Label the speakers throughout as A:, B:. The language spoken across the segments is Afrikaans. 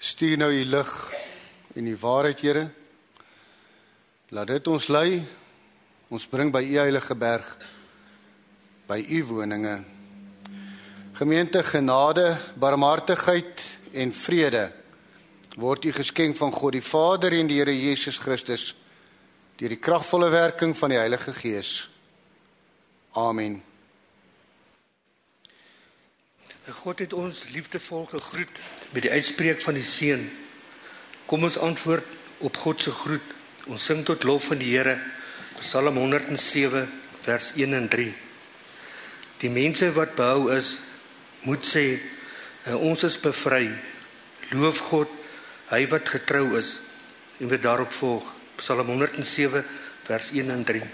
A: Stuur nou die lig en die waarheid, Here. Laat dit ons lei, ons bring by U heilige berg, by U woninge. Gemeente, genade, barmhartigheid en vrede word U geskenk van God die Vader en die Here Jesus Christus, deur die kragvolle werking van die Heilige Gees. Amen.
B: God het ons liefdevol gegroet met die uitspreek van die Seun. Kom ons antwoord op God se groet. Ons sing tot lof van die Here, Psalm 107, vers 1 en 3. Die mense wat behou is, moet sê, ons is bevry. Loof God, hy wat getrou is. En wat daarop volg, Psalm 107, vers 1 en 3.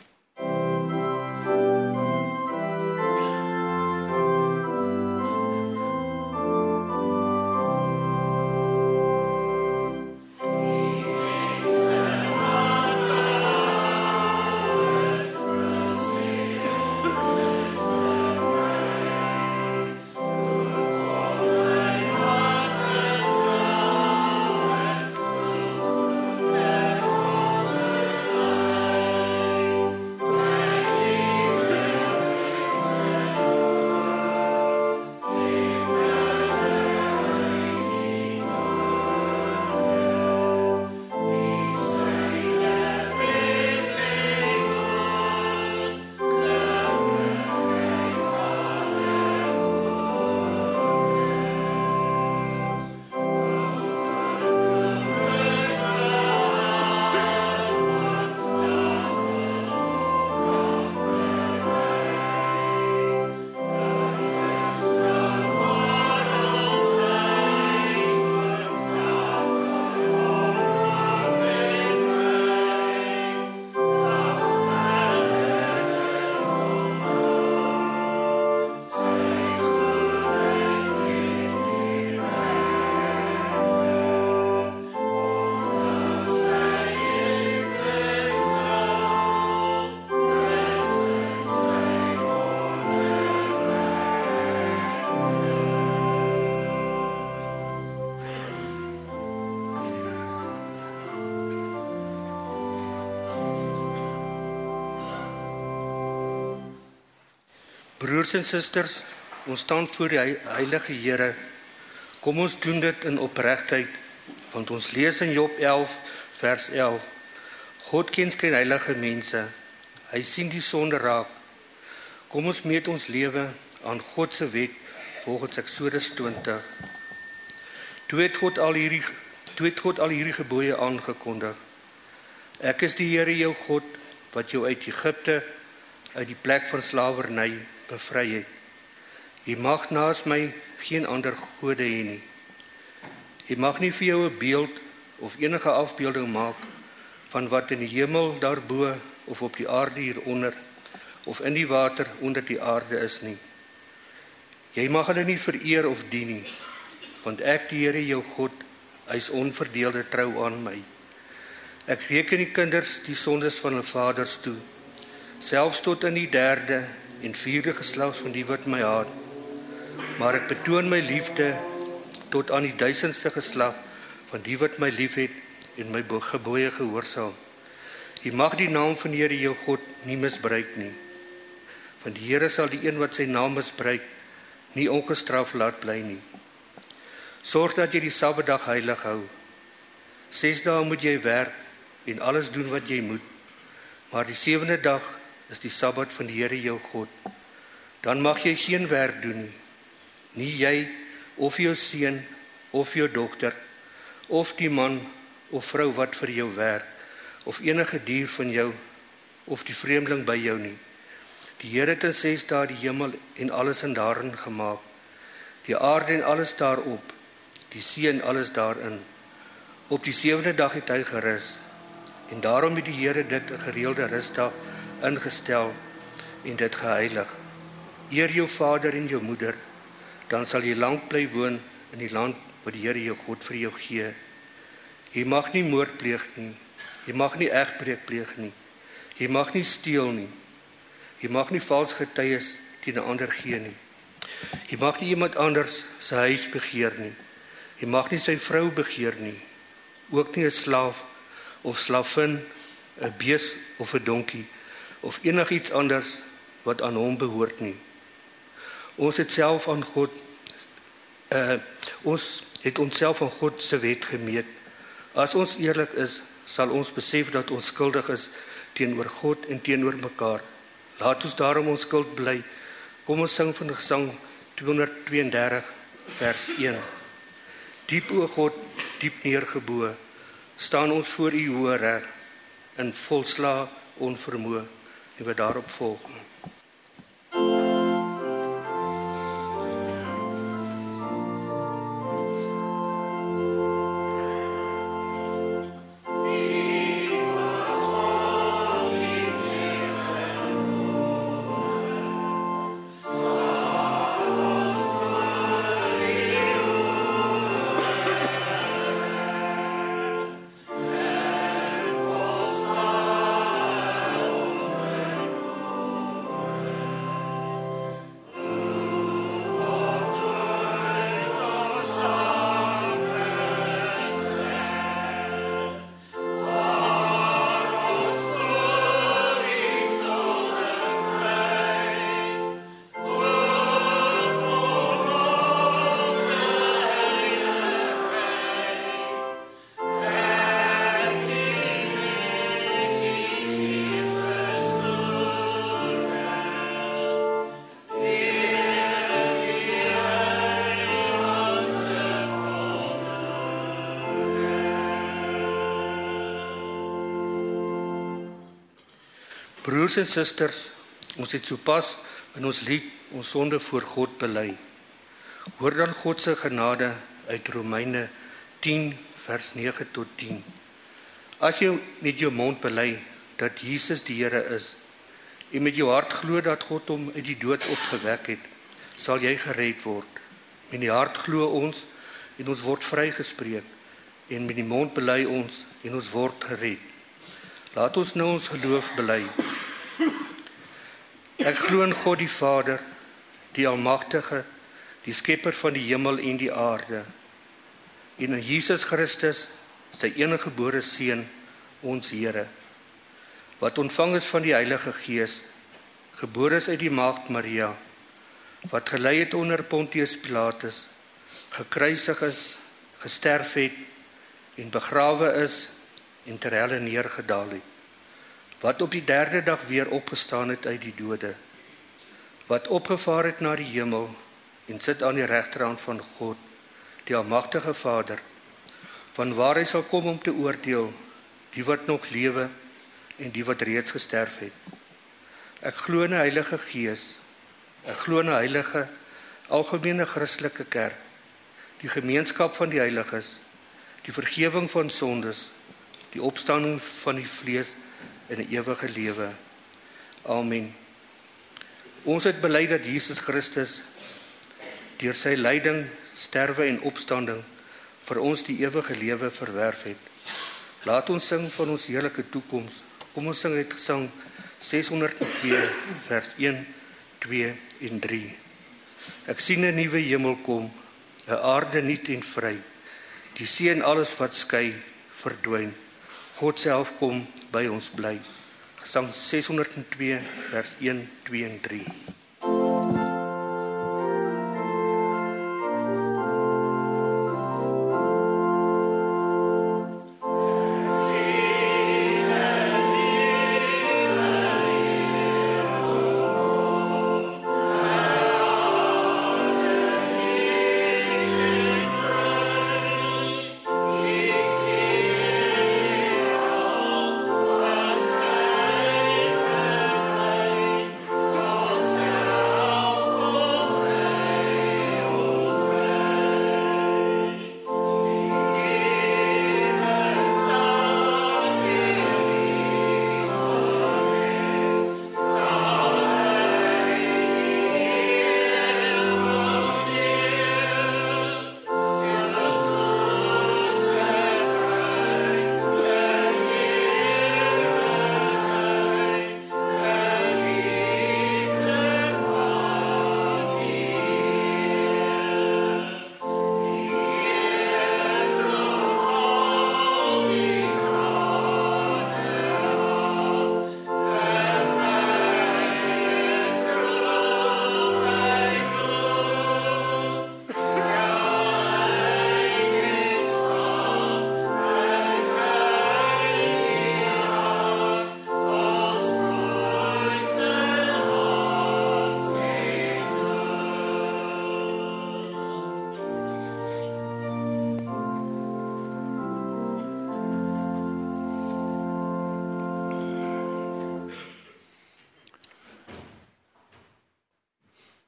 B: Broers en susters, ons staan voor die heilige Here. Kom ons doen dit in opregtheid, want ons lees in Job 11, vers 11. God ken skyn heilige mense, hy sien die sonde raak. Kom ons meet ons lewe aan God se wet, volgens Eksodus 20. Toe het God al hierdie gebooie aangekondig. Ek is die Here jou God, wat jou uit Egipte, uit die plek van slawerny bevry het. Jy mag naas my geen ander gode hê nie. Jy mag nie vir jou 'n beeld of enige afbeelding maak van wat in die hemel daarbo of op die aarde hieronder of in die water onder die aarde is nie. Jy mag hulle nie vereer of dien nie, want ek die Here jou God, hy is onverdeelde trou aan my. Ek reken die kinders die sondes van hulle vaders toe, selfs tot in die 3de en 4de geslag van die wat my haat. Maar ek betoon my liefde tot aan die 1000ste geslag van die wat my liefhet en my gebooie gehoorsaam. Jy mag die naam van die Here jou God nie misbruik nie. Want die Here sal die een wat sy naam misbruik nie ongestraf laat bly nie. Sorg dat jy die Sabbatdag heilig hou. 6 dae moet jy werk en alles doen wat jy moet. Maar die 7de dag is die Sabbat van die Here jou God. Dan mag jy geen werk doen nie. Nie jy of jou seun of jou dogter of die man of vrou wat vir jou werk of enige dier van jou of die vreemdeling by jou nie. Die Here het in 6 dae die hemel en alles in daarin gemaak, die aarde en alles daarop, die see en alles daarin. Op die 7de dag het hy gerus, en daarom het die Here dit 'n gereelde rusdag ingestel en dit geheilig. Eer jou vader en jou moeder, dan sal jy lank bly woon in die land wat die Here jou God vir jou gee. Jy mag nie moord pleeg nie, jy mag nie egbreek pleeg nie, jy mag nie steel nie, jy mag nie vals getuies teen 'n ander gee nie, jy mag nie iemand anders se huis begeer nie, Jy mag nie sy vrou begeer nie, ook nie 'n slaaf of slavin, 'n bees of 'n donkie, of enigiets anders wat aan hom behoort nie. Ons het onsself aan God se wet gemeet. As ons eerlik is, sal ons besef dat ons skuldig is teenoor God en teenoor mekaar. Laat ons daarom ons skuld bely. Kom ons sing van Gesang 232 vers 1. Diep o God, diep neergebo, staan ons voor u hoë reg in volslae onvermoë, en wat daarop volg. Broers en susters, ons het sopas in ons lied ons sonde voor God bely. Hoor dan God se genade uit Romeine 10 vers 9 tot 10. As jy met jou mond bely dat Jesus die Here is en met jou hart glo dat God hom uit die dood opgewek het, sal jy gered word. Met die hart glo ons en ons word vrygespreek, en met die mond bely ons en ons word gered. Laat ons nou ons geloof bely. Ek glo in God die Vader, die Almagtige, die Skepper van die hemel en die aarde, en in Jesus Christus, sy eniggebore Seun, ons Here, wat ontvang is van die Heilige Gees, gebore is uit die maagd Maria, wat gelei het onder Pontius Pilatus, gekruisig is, gesterf het, en begrawe is, en ter helle neergedaal het, wat op die 3de dag weer opgestaan het uit die dode, wat opgevaar het na die hemel, en sit aan die regterhand van God, die Almagtige Vader, vanwaar hy sal kom om te oordeel, die wat nog lewe, en die wat reeds gesterf het. Ek glo in 'n Heilige Gees, ek glo in 'n heilige, algemene Christelike kerk, die gemeenskap van die heiliges, die vergifnis van sondes, die opstanding van die vlees en 'n ewige lewe. Amen. Ons het bely dat Jesus Christus deur sy lyding, sterwe en opstanding vir ons die ewige lewe verwerf het. Laat ons sing van ons heerlike toekoms. Kom ons sing uit Gesang 602 vers 1, 2 en 3. Ek sien 'n nuwe hemel kom, 'n aarde nuut en vry. Die see en alles wat skei, verdwyn. God self kom by ons bly. Gesang 602 vers 1, 2 en 3.
C: Amen.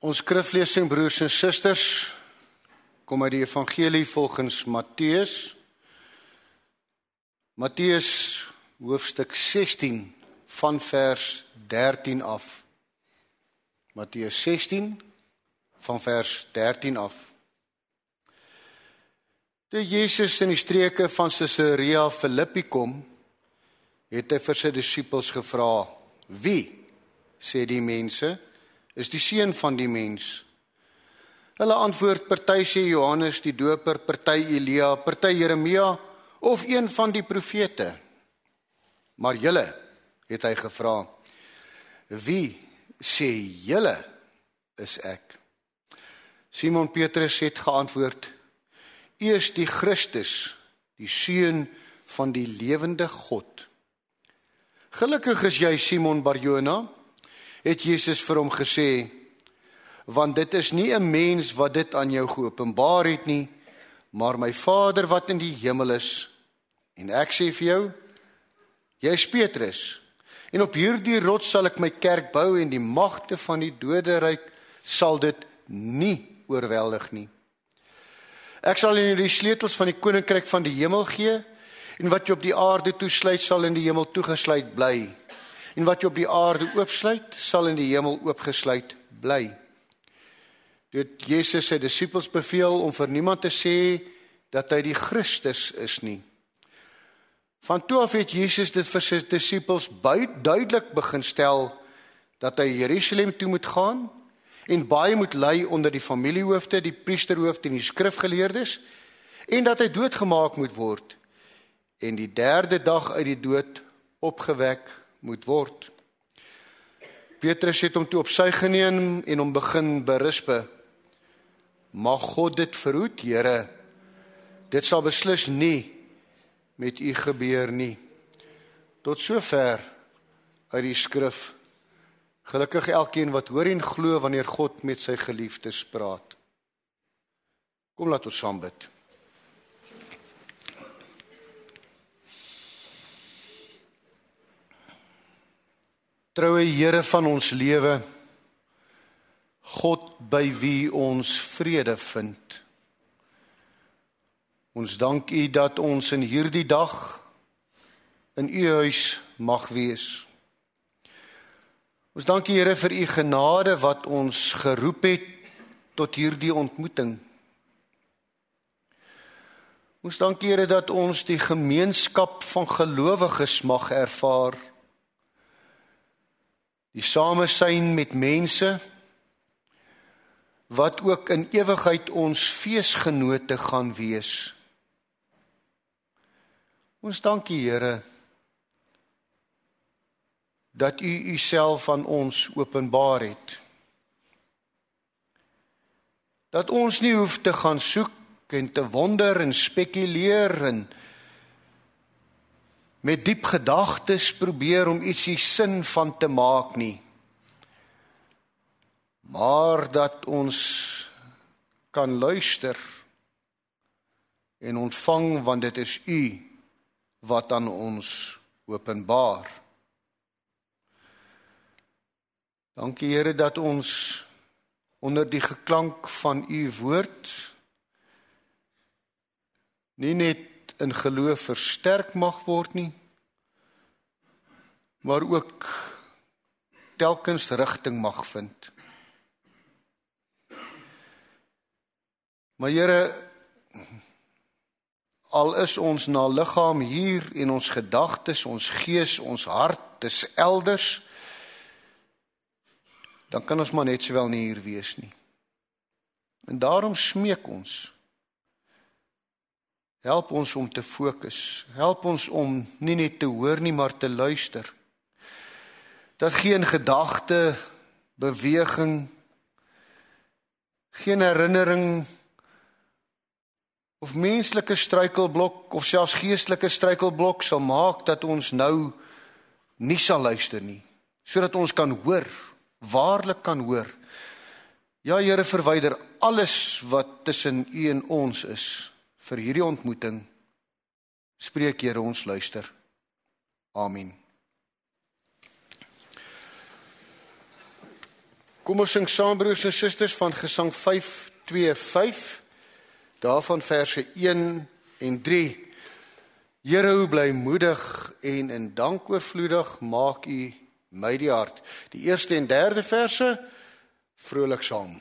A: Ons skriflesing, broers en susters, kom uit die evangelie volgens Matteus. Matteus hoofstuk 16 van vers 13 af. Matteus 16 van vers 13 af. Toe Jesus in die streke van Caesarea Philippi kom, het hy vir sy disippels gevra: "Wie, sê die mense, is die seun van die mens?" Hulle antwoord: "Party sê Johannes die Doper, party Elia, party Jeremia of een van die profete." "Maar julle," het hy gevra, "wie sê julle is ek?" Simon Petrus het geantwoord: "U is die Christus, die seun van die lewende God." "Gelukkig is jy, Simon Barjona," het Jesus vir hom gesê, "want dit is nie 'n mens wat dit aan jou geopenbaar het nie, maar my Vader wat in die hemel is. En ek sê vir jou, jy is Petrus, en op hierdie rots sal ek my kerk bou, en die magte van die doderyk sal dit nie oorweldig nie. Ek sal in die sleutels van die koninkryk van die hemel gee, en wat jy op die aarde toesluit, sal in die hemel toegesluit bly. En wat jy op die aarde oopsluit, sal in die hemel oopgesluit bly." Toe het Jesus sy disippels beveel om vir niemand te sê dat hy die Christus is nie. Van toe af het Jesus dit vir sy disippels duidelik begin stel dat hy Jerusalem toe moet gaan en baie moet ly onder die familiehoofde, die priesterhoofde en die skrifgeleerdes, en dat hy doodgemaak moet word en die derde dag uit die dood opgewek moet word. Petrus het hom toe op sy geneem en hom begin berispe: "Mag God dit verhoed, Here, dit sal beslis nie met u gebeur nie." Tot sover uit die skrif. Gelukkig elkeen wat hoor en glo wanneer God met sy geliefdes praat. Kom, laat ons saam bid. Troue Here van ons lewe, God by wie ons vrede vind. Ons dank U dat ons in hierdie dag in U huis mag wees. Ons dank U, Here, vir U genade wat ons geroep het tot hierdie ontmoeting. Ons dank U, Here, dat ons die gemeenskap van gelowiges mag ervaar. Die samesyn met mense wat ook in ewigheid ons feesgenote gaan wees. Ons dank U, Here, dat U Uself aan ons openbaar het. Dat ons nie hoef te gaan soek en te wonder en spekuleer en met diep gedagtes probeer om ietsie sin van te maak nie. Maar dat ons kan luister en ontvang, want dit is U wat aan ons openbaar. Dankie, Here, dat ons onder die geklank van U woord nie net in geloof versterk mag word nie, maar ook telkens rigting mag vind. Maar Here, al is ons na liggaam hier en ons gedagtes, ons gees, ons hart is elders, dan kan ons maar net sowel nie hier wees nie. En daarom smeek ons. Help ons om te fokus. Help ons om nie net te hoor nie, maar te luister. Dat geen gedagte, beweging, geen herinnering of menslike struikelblok of selfs geestelike struikelblok sal maak dat ons nou nie sal luister nie, sodat ons kan hoor, waarlik kan hoor. Ja, Here, verwyder alles wat tussen U en ons is vir hierdie ontmoeting. Spreek, Here, ons luister. Amen. Kom ons sing saam, broers en susters, van Gesang 525, daarvan verse 1 en 3. Here, hoe blymoedig en in dank oorvloedig maak u my die hart. Die eerste en derde verse, vrolik saam.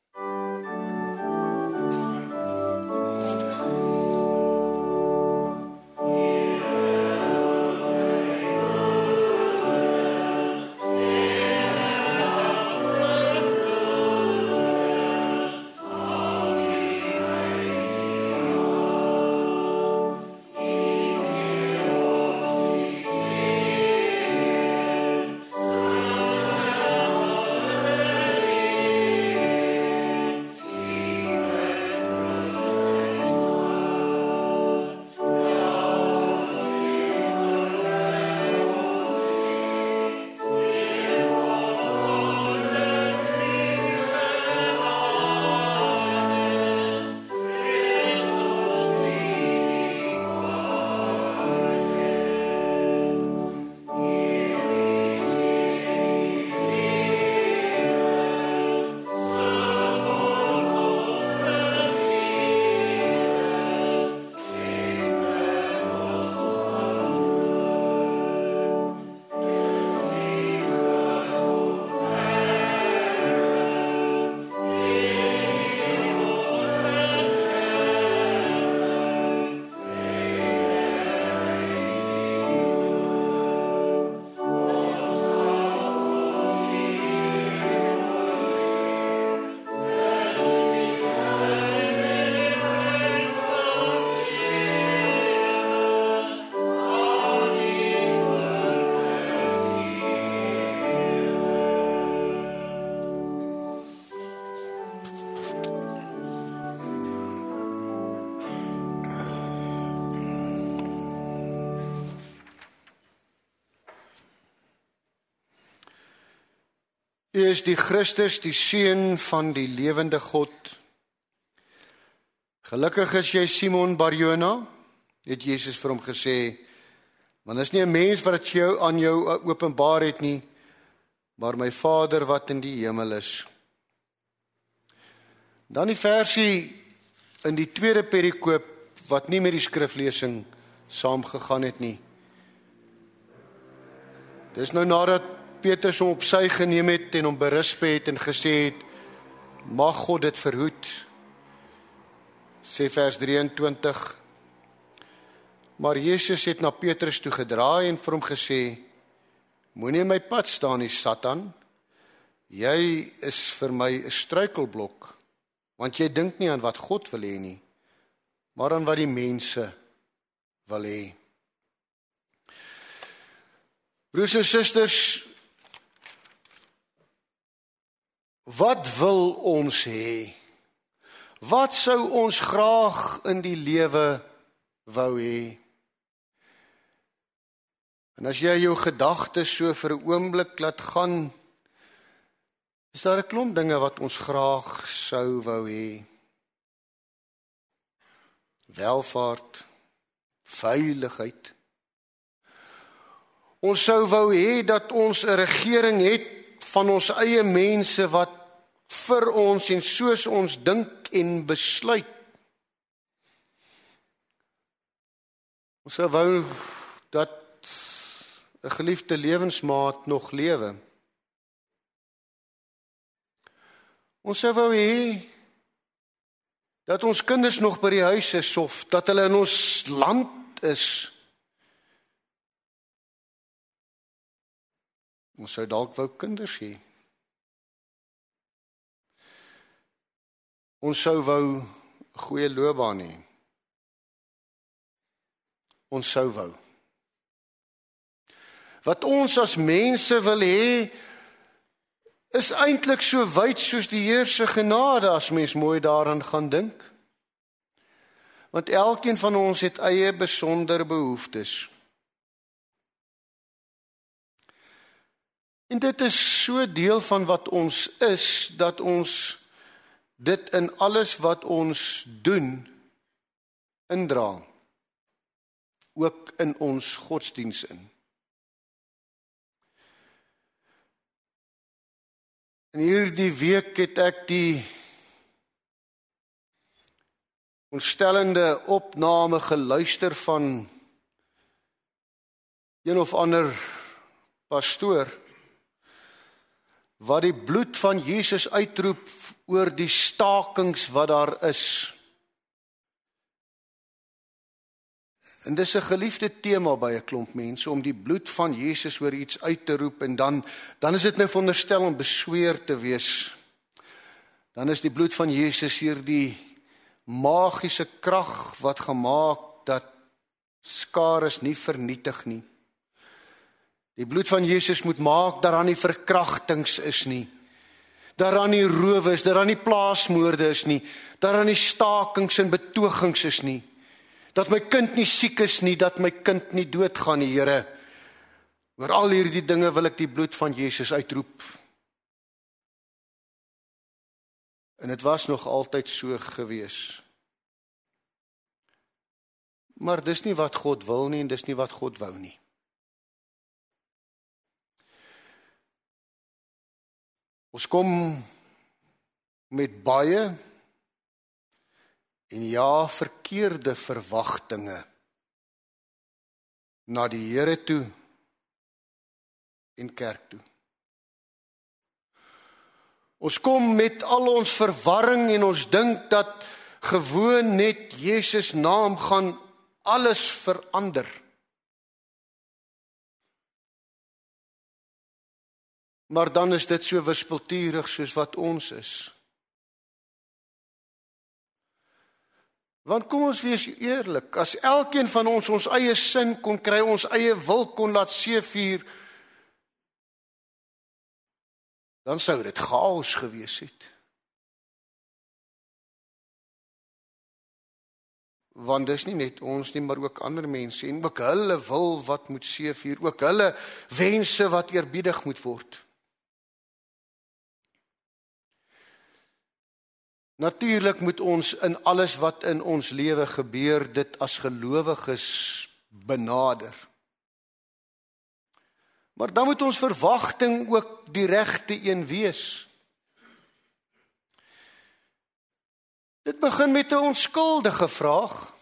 A: U is die Christus, die Seun van die lewende God. Gelukkig is jy, Simon Barjona, het Jesus vir hom gesê, want is nie 'n mens wat dit aan jou openbaar het nie, maar my Vader wat in die hemel is. Dan die versie in die tweede perikoop, wat nie met die skriflesing saamgegaan het nie. Dis nou nadat Petrus hom op sy geneem het en hom berisp het en gesê het, mag God dit verhoed, sê vers 23. Maar Jesus het na Petrus toe gedraai en vir hom gesê, moenie in my pad staan nie, Satan, jy is vir my 'n struikelblok, want jy dink nie aan wat God wil hê nie, maar aan wat die mense wil hê. Broers en susters, wat wil ons hê? Wat sou ons graag in die lewe wou hê? En as jy jou gedagtes so vir 'n oomblik laat gaan, is daar 'n klomp dinge wat ons graag sou wou hê. Welvaart, veiligheid. Ons sou wou hê dat ons 'n regering het van ons eie mense wat vir ons en soos ons dink en besluit. Ons sou wou dat 'n geliefde lewensmaat nog lewe. Ons sou wou hê dat ons kinders nog by die huis is of dat hulle in ons land is. Ons sou dalk wou kinders hê. Ons sou wou 'n goeie loopbaan hê. Ons sou wou. Wat ons as mense wil hê, is eintlik so wyd soos die Here se genade as mens mooi daaraan gaan dink. Want elkeen van ons het eie besondere behoeftes. En dit is so deel van wat ons is, dat ons dit in alles wat ons doen, indra. Ook in ons godsdiens in. In hierdie week het ek die ontstellende opname geluister van een of ander pastoor wat die bloed van Jesus uitroep oor die stakings wat daar is. En dis 'n geliefde tema by 'n klomp mense om die bloed van Jesus oor iets uit te roep en dan is dit nou veronderstel om besweer te wees. Dan is die bloed van Jesus hierdie magiese krag wat gemaak dat skares nie vernietig nie. Die bloed van Jesus moet maak dat daar nie verkrachtings is nie. Dat daar nie rowe is, dat daar nie plaasmoorde is nie, dat daar nie stakings en betogings is nie. Dat my kind nie siek is nie, dat my kind nie doodgaan nie, Here. Oor al hierdie dinge wil ek die bloed van Jesus uitroep. En dit was nog altyd so gewees. Maar dis nie wat God wil nie en dis nie wat God wou nie. Ons kom met baie en ja, verkeerde verwagtinge na die Here toe en kerk toe. Ons kom met al ons verwarring en ons dink dat gewoon net Jesus naam gaan alles verander. Maar dan is dit so wispelturig soos wat ons is. Want kom ons wees eerlik, as elkeen van ons eie sin kon kry, ons eie wil kon laat seevier, dan sou dit chaos gewees het. Want dis nie net ons nie, maar ook ander mense, en ook hulle wil wat moet seevier, ook hulle wense wat eerbiedig moet word. Natuurlik moet ons in alles wat in ons lewe gebeur, dit as gelowiges benader. Maar dan moet ons verwagting ook die regte een wees. Dit begin met 'n onskuldige vraag.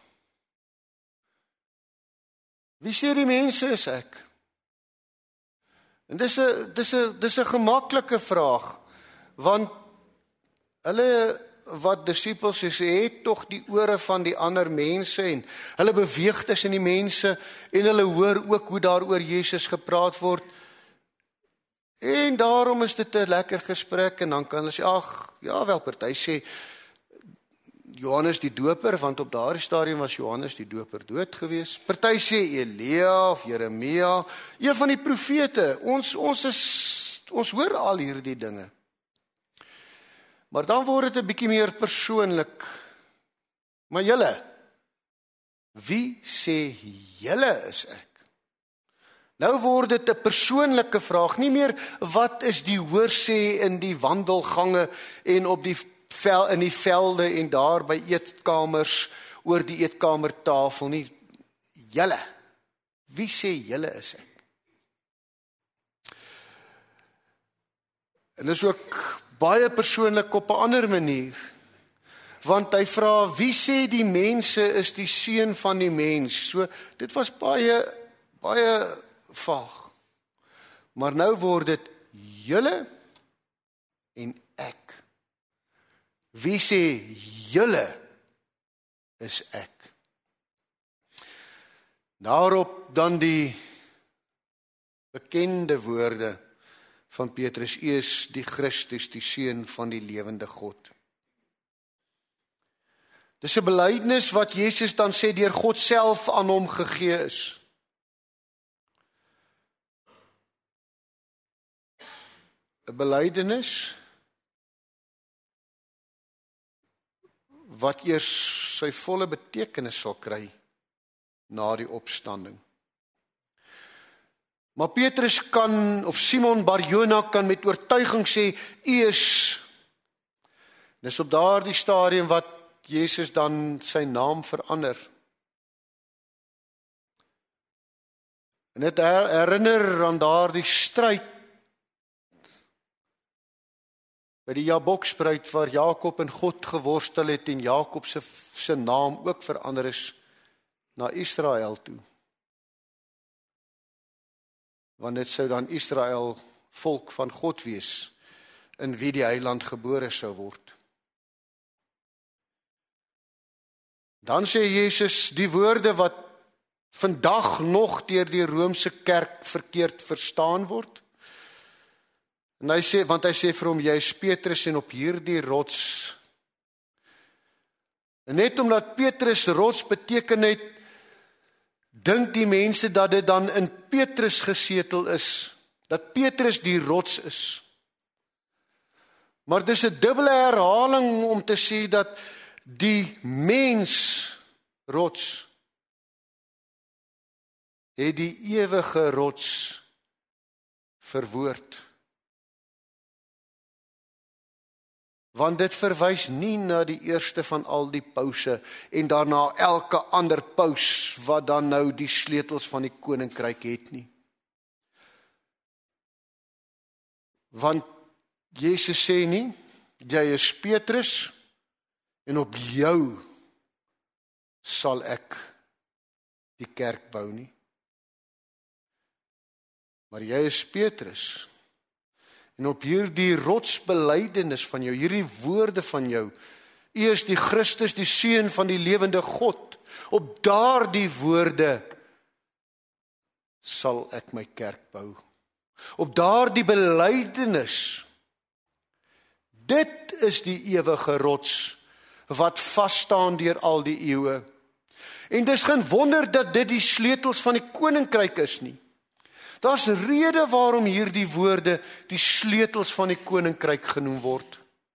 A: Wie sê die mense is ek? En dis 'n gemaklike vraag, want hulle wat disippels is, het tog die ore van die ander mense en hulle beweeg tussen die mense en hulle hoor ook hoe daar oor Jesus gepraat word. En daarom is dit 'n lekker gesprek en dan kan hulle sê, ag, ja wel, party sê Johannes die Doper, want op daardie stadium was Johannes die Doper dood gewees. Party sê Elia of Jeremia, een van die profete. Ons hoor al hierdie dinge. Maar dan word dit 'n bietjie meer persoonlik. Maar julle, wie sê julle is ek? Nou word dit 'n persoonlike vraag, nie meer wat is die hoorsê in die wandelgange en op in die velde en daar by eetkamers oor die eetkamertafel nie. Julle, wie sê julle is ek? En dis ook baie persoonlik op 'n ander manier. Want hy vra, wie sê die mense is die seun van die mens? So, dit was baie vaag. Maar nou word dit julle en ek. Wie sê julle is ek? Daarop dan die bekende woorde van Petrus, U is die Christus, die Seun van die lewende God. Dis 'n belydenis wat Jesus dan sê deur God self aan hom gegee is. ‘n belydenis wat eers sy volle betekenis sal kry na die opstanding. Maar Petrus kan, of Simon Bar-Jona kan met oortuiging sê, U is. Dis op daardie stadium wat Jesus dan sy naam verander. En dit herinner aan daardie stryd by die Jabokspruit waar Jakob en God geworstel het en Jakob se naam ook verander is na Israel toe. Want dit sou dan Israel volk van God wees, in wie die heiland gebore sou word. Dan sê Jesus die woorde wat vandag nog deur die Romeinse kerk verkeerd verstaan word. En hy sê vir hom, jy is Petrus en op hierdie rots. En net omdat Petrus rots beteken het, dink die mense dat dit dan in Petrus gesetel is, dat Petrus die rots is. Maar dis 'n dubbele herhaling om te sê dat die mens rots het die ewige rots verwoord. Want dit verwys nie na die eerste van al die pause en daarna elke ander paus wat dan nou die sleutels van die koninkryk het nie. Want Jesus sê nie, jy is Petrus en op jou sal ek die kerk bou nie. Maar jy is Petrus en op hierdie rotsbelydenis van jou, hierdie woorde van jou, U is die Christus, die Seun van die lewende God, op daardie woorde sal ek my kerk bou. Op daardie belydenis. Dit is die ewige rots wat vas staan deur al die eeue. En dis geen wonder dat dit die sleutels van die koninkryk is nie. Daar's rede waarom hierdie woorde die sleutels van die koninkryk genoem word.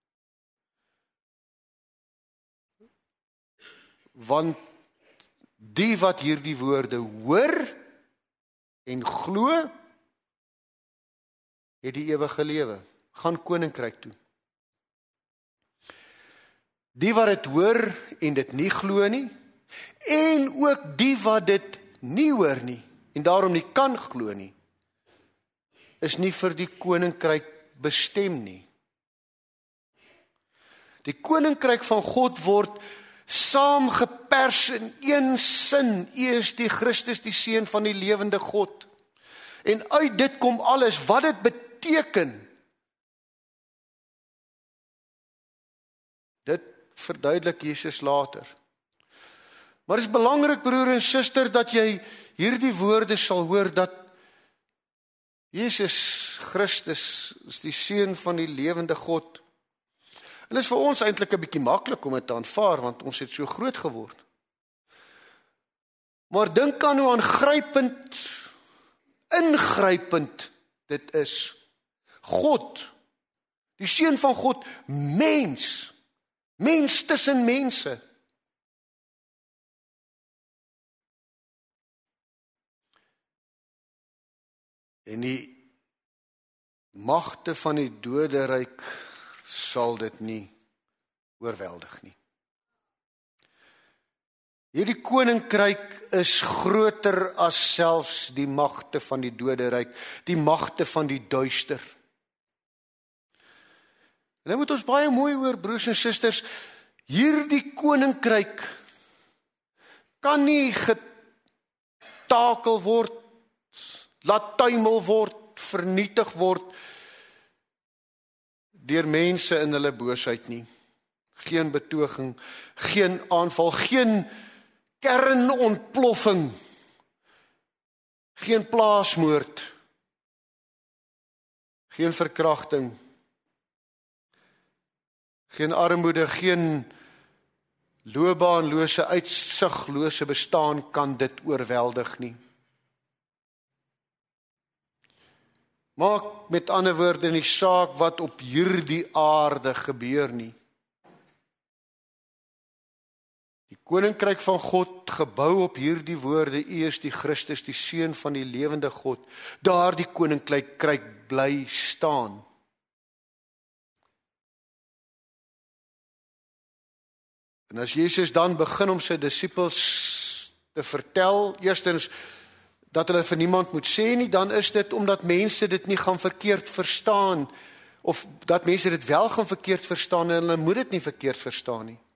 A: Want die wat hierdie woorde hoor en glo, het die ewige lewe, gaan koninkryk toe. Die wat dit hoor en dit nie glo nie, en ook die wat dit nie hoor nie, en daarom nie kan glo nie, is nie vir die koninkryk bestem nie. Die koninkryk van God word saamgepers in een sin. U is die Christus, die Seun van die lewende God. En uit dit kom alles, wat dit beteken. Dit verduidelik Jesus later. Maar het is belangrik, broer en suster, dat jy hierdie woorde sal hoor, dat Jesus Christus is die Seun van die lewende God. En dit is vir ons eintlik 'n bietjie maklik om dit te aanvaar, want ons het so groot geword. Maar dink aan hoe aangrypend, ingrypend dit is. God, die Seun van God, mens tussen mense. En die magte van die doderyk sal dit nie oorweldig nie. Hierdie koninkryk is groter as selfs die magte van die doderyk, die magte van die duister. En nou moet ons baie mooi hoor, broers en susters, hierdie koninkryk kan nie getakel word, laat tuimel word, vernietig word deur mense in hulle boosheid nie. Geen betoging, geen aanval, geen kernontploffing, geen plaasmoord, geen verkrachting, geen armoede, geen loopbaanlose, uitsiglose bestaan kan dit oorweldig nie. Maak met ander woorde nie saak wat op hierdie aarde gebeur nie. Die koninkryk van God, gebou op hierdie woorde, U is die Christus, die Seun van die lewende God, daardie koninkryk bly staan. En as Jesus dan begin om sy disippels te vertel, eerstens dat hulle vir niemand moet sê nie, dan is dit omdat mense dit nie gaan verkeerd verstaan, of dat mense dit wel gaan verkeerd verstaan en hulle moet dit nie verkeerd verstaan nie.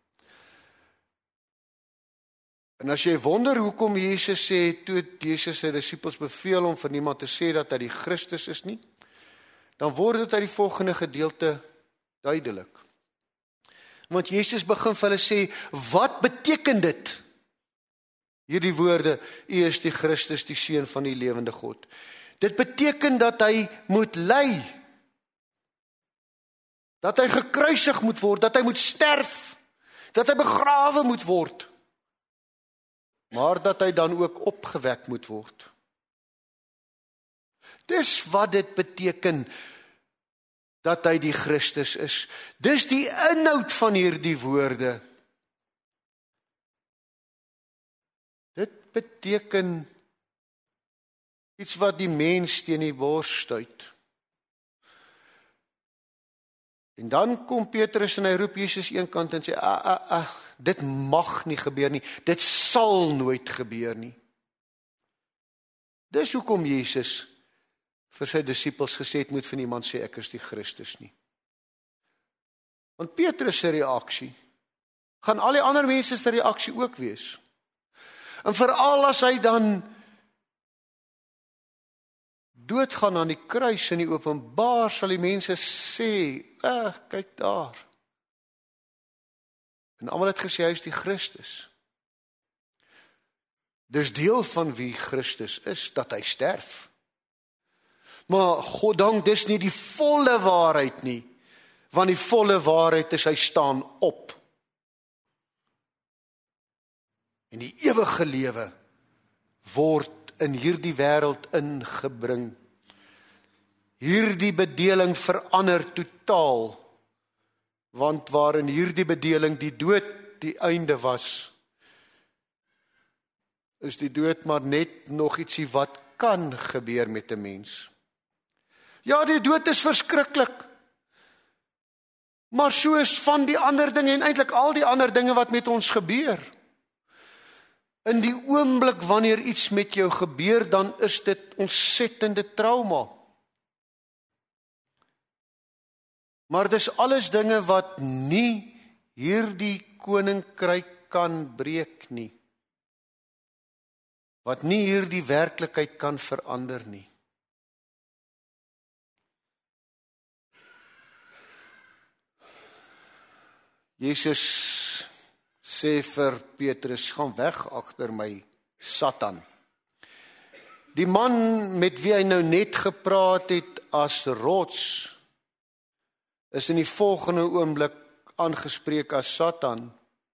A: En as jy wonder hoekom Jesus sê, toe Jesus sy disippels beveel om vir niemand te sê dat hy die Christus is nie, dan word dit uit die volgende gedeelte duidelik. Want Jesus begin vir hulle sê, wat beteken dit? Hierdie woorde, U is die Christus, die Seun van die lewende God. Dit beteken dat hy moet ly, dat hy gekruisig moet word, dat hy moet sterf, dat hy begrawe moet word, maar dat hy dan ook opgewek moet word. Dis wat dit beteken, dat hy die Christus is. Dis die inhoud van hierdie woorde. Dit beteken iets wat die mens teen die bors stuit. En dan kom Petrus en hy roep Jesus eenkant en sê, dit mag nie gebeur nie, dit sal nooit gebeur nie. Dis hoekom Jesus vir sy disippels gesê het, moet vir niemand sê, ek is die Christus nie. Want Petrus se reaksie, gaan al die ander mense se reaksie ook wees. En veral as hy dan doodgaan aan die kruis in die openbaar, sal die mense sê, kyk daar. En almal het gesê, hy is die Christus. Dis deel van wie Christus is, dat hy sterf. Maar goddank, dis nie die volle waarheid nie, want die volle waarheid is, hy staan op. En die ewige lewe word in hierdie wêreld ingebring. Hierdie bedeling verander totaal, want waarin hierdie bedeling die dood die einde was, is die dood maar net nog ietsie wat kan gebeur met 'n mens. Ja, die dood is verskriklik, maar so is van die ander dinge en eintlik al die ander dinge wat met ons gebeur. In die oomblik wanneer iets met jou gebeur, dan is dit ontsettende trauma. Maar dis alles dinge wat nie hierdie koninkryk kan breek nie. Wat nie hierdie werklikheid kan verander nie. Jesus sê vir Petrus, gaan weg agter my, Satan. Die man met wie hy nou net gepraat het as rots, is in die volgende oomblik aangespreek as Satan,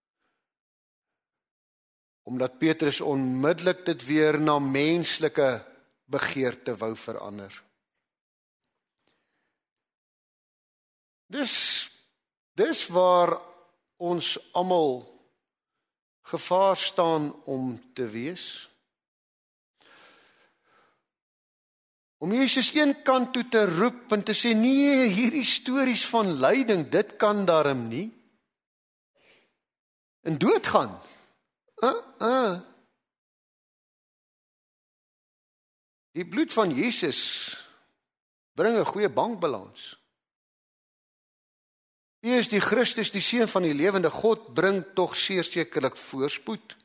A: omdat Petrus onmiddellik dit weer na menslike begeerte wou verander. Dis waar ons almal gevaar staan om te wees. Om Jesus een kant toe te roep en te sê, nee, hierdie stories van lyding, dit kan darm nie. En doodgaan. Die bloed van Jesus bring 'n goeie bankbalans. U is die Christus, die Seun van die lewende God, bring tog sekerlik voorspoed.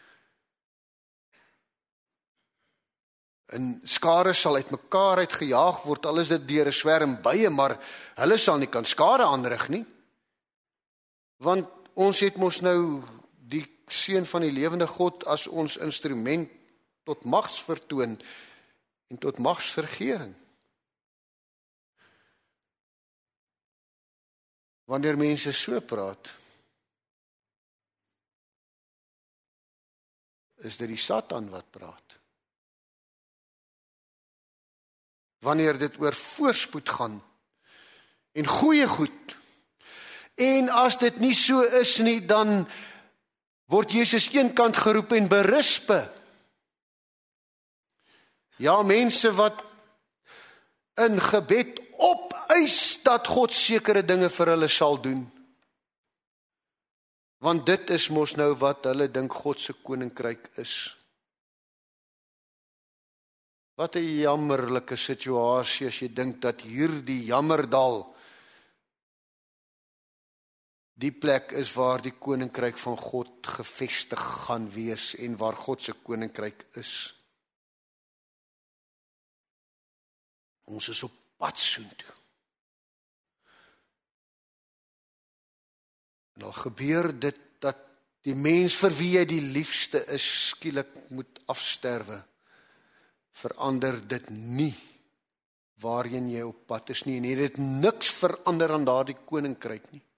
A: En skare sal uitmekaar uitgejaag word, al is dit deur 'n swerm bye, maar hulle sal nie kan skade aanrig nie. Want ons het mos nou die Seun van die lewende God as ons instrument tot magsvertoon en tot magsvergering. Wanneer mense so praat, is dit die Satan wat praat. Wanneer dit oor voorspoed gaan en goeie goed, en as dit nie so is nie, dan word Jesus eenkant geroep en berispe. Ja, mense wat in gebed opeis dat God sekere dinge vir hulle sal doen. Want dit is mos nou wat hulle dink God se koninkryk is. Wat 'n jammerlike situasie as jy dink dat hierdie jammerdal Die plek is waar die koninkryk van God gevestig gaan wees en waar God se koninkryk is. Ons is op pad soontoe. En al gebeur dit dat die mens vir wie jy die liefste is, skielik moet afsterwe, verander dit nie waarheen jy op pad is nie, en het dit niks verander aan daardie koninkryk nie.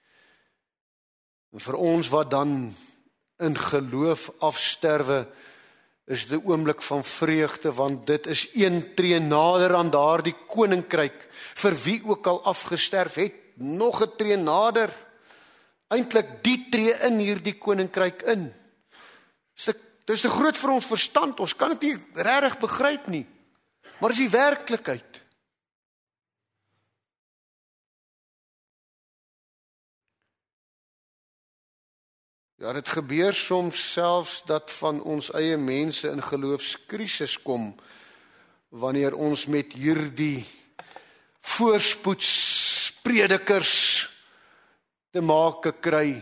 A: En vir ons wat dan in geloof afsterwe, is die oomblik van vreugde, want dit is een tree nader aan daardie koninkryk, vir wie ook al afgesterf het, nog 'n tree nader, eintlik die tree in hierdie koninkryk in. Dit is te groot vir ons verstand, ons kan dit nie regtig begryp nie, maar dis die werklikheid. Ja, dit gebeur soms selfs dat van ons eie mense in geloofskrisis kom, wanneer ons met hierdie voorspoedspredikers te make kry,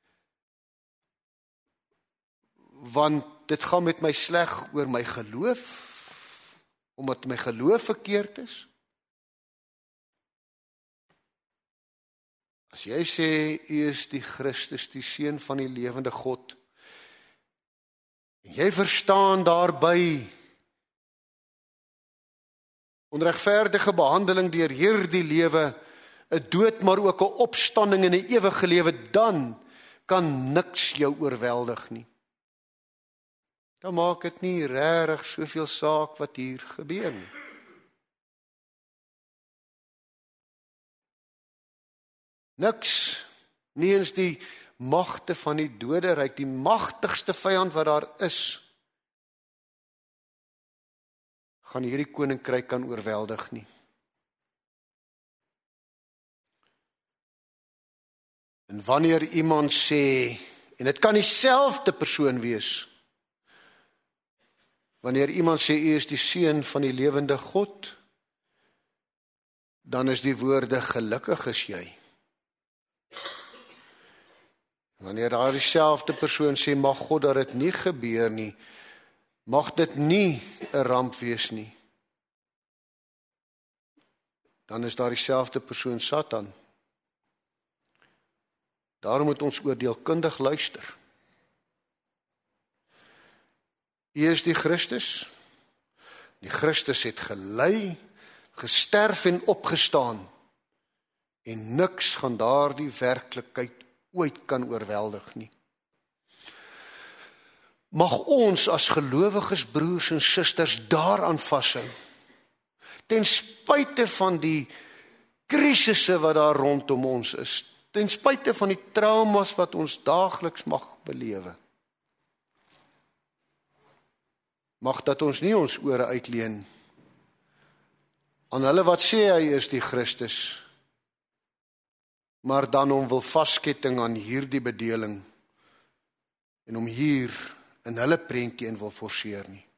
A: want dit gaan met my sleg oor my geloof, omdat my geloof verkeerd is. As jy sê, U is die Christus, die Seun van die lewende God, en jy verstaan daarby onregverdige behandeling deur hierdie lewe, 'n dood maar ook 'n opstanding en 'n ewige lewe, dan kan niks jou oorweldig nie. Dan maak dit nie regtig soveel saak wat hier gebeur nie. Niks, nie eens die magte van die doderyk, die magtigste vyand wat daar is, gaan hierdie koninkryk kan oorweldig nie. En wanneer iemand sê, en dit kan dieselfde persoon wees, wanneer iemand sê, U is die Seun van die lewende God, dan is die woorde, gelukkig is jy. Wanneer daar dieselfde persoon sê, mag God dat dit nie gebeur nie, mag dit nie 'n ramp wees nie, dan is daar dieselfde persoon Satan. Daarom moet ons oordeelkundig luister. U is die Christus. Die Christus het gelei, gesterf en opgestaan, en niks gaan daardie werklikheid ooit kan oorweldig nie. Mag ons as gelowiges, broers en susters, daaraan vashou, ten spyte van die krisisse wat daar rondom ons is, ten spyte van die traumas wat ons daagliks mag belewe. Mag dat ons nie ons ore uitleen aan hulle wat sê hy is die Christus, maar dan hom wil vasketting aan hierdie bedeling en hom hier in hulle prentjie in wil forceer nie.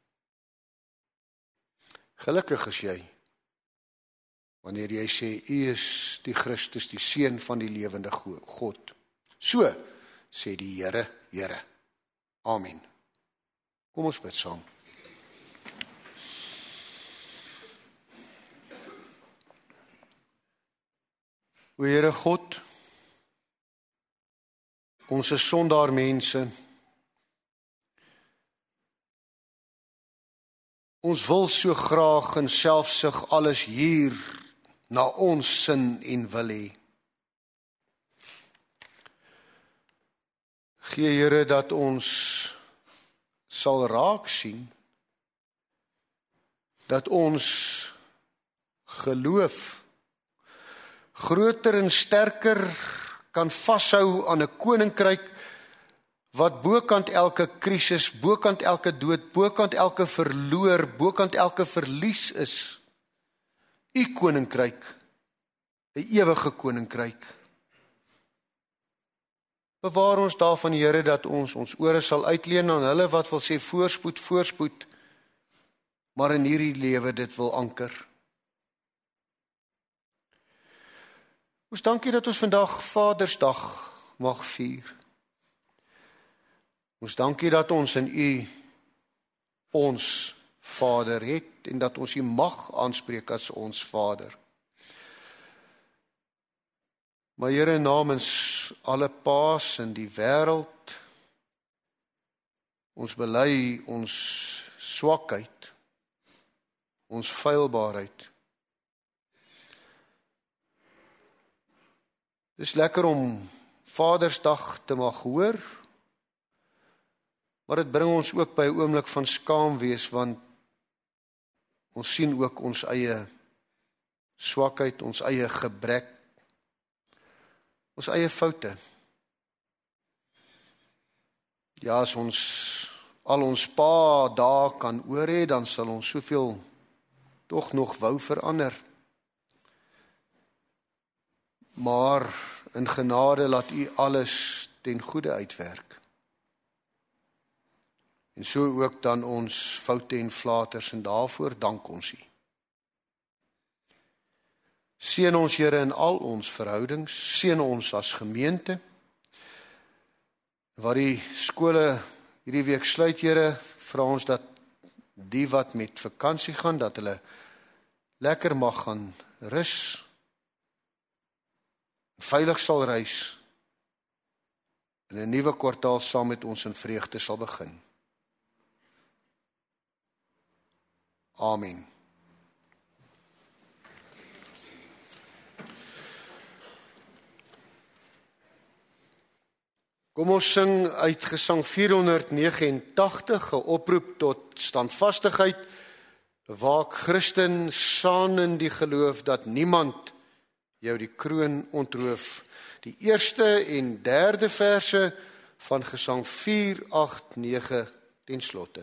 A: Gelukkig is jy wanneer jy sê, U is die Christus, die Seun van die lewende God. So sê die Here, Here. Amen. Kom ons bid saam. O Here God, ons is sondaar mense. Ons wil so graag in selfsug alles hier na ons sin en wil hê. Gee Here dat ons sal raak sien, dat ons geloof groter en sterker kan vashou aan 'n koninkryk wat bokant elke krisis, bokant elke dood, bokant elke verloor, bokant elke verlies is. U koninkryk, 'n ewige koninkryk. Bewaar ons daarvan, Here, dat ons ore sal uitleen aan hulle wat wil sê voorspoed, voorspoed, maar in hierdie lewe dit wil anker. Ons dankie dat ons vandag Vadersdag mag vier. Ons dankie dat ons in U ons Vader het en dat ons U mag aanspreek as ons Vader. Maar Here, namens alle paas in die wêreld, ons bely ons swakheid, ons feilbaarheid. Dis lekker om Vadersdag te mag hoor, maar dit bring ons ook by 'n oomblik van skaamwees, want ons sien ook ons eie swakheid, ons eie gebrek, ons eie foute. Ja, as ons al ons paar dae kan oor hê, dan sal ons soveel tog nog wou verander. Maar in genade laat U alles ten goeie uitwerk. En so ook dan ons foute en flaters, en daarvoor dank ons U. Seën ons, Here, in al ons verhoudings, seën ons as gemeente. Waar die skole hierdie week sluit, Here, vra ons dat die wat met vakansie gaan, dat hulle lekker mag gaan rus, veilig sal reis, en 'n nuwe kwartaal saam met ons in vreugde sal begin. Amen. Kom ons sing uit Gesang 489, 'n oproep tot standvastigheid. Waak Christen, staan in die geloof dat niemand jou die kroon ontroof. Die eerste en derde verse van Gesang 489 ten slotte.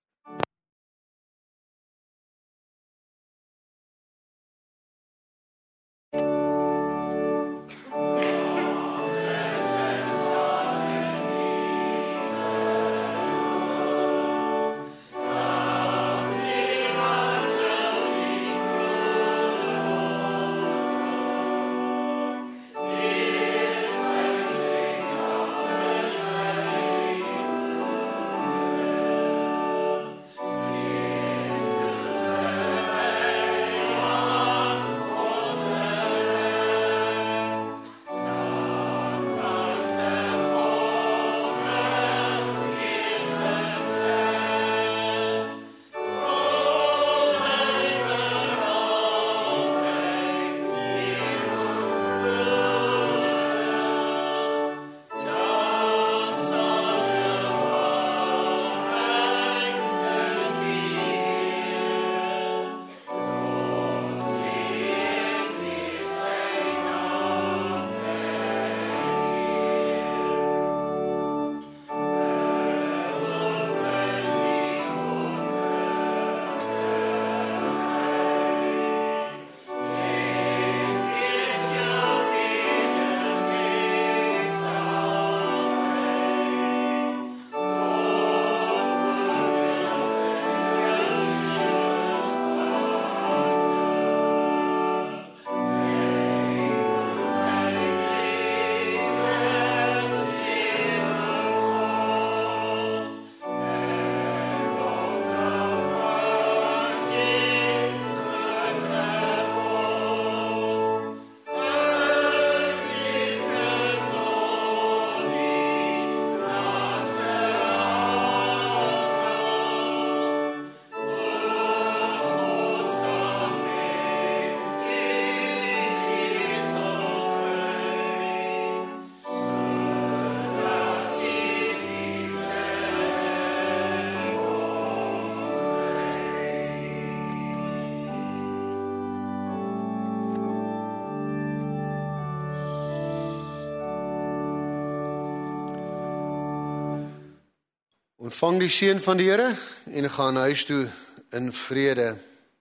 A: Ontvang die seën van die Here en gaan huis toe in vrede.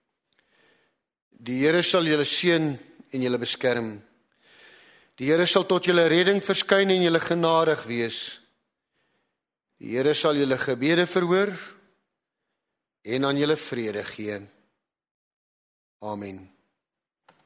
A: Die Here sal julle seën en julle beskerm. Die Here sal tot julle redding verskyn en julle genadig wees. Die Here sal julle gebede verhoor en aan julle vrede gee. Amen.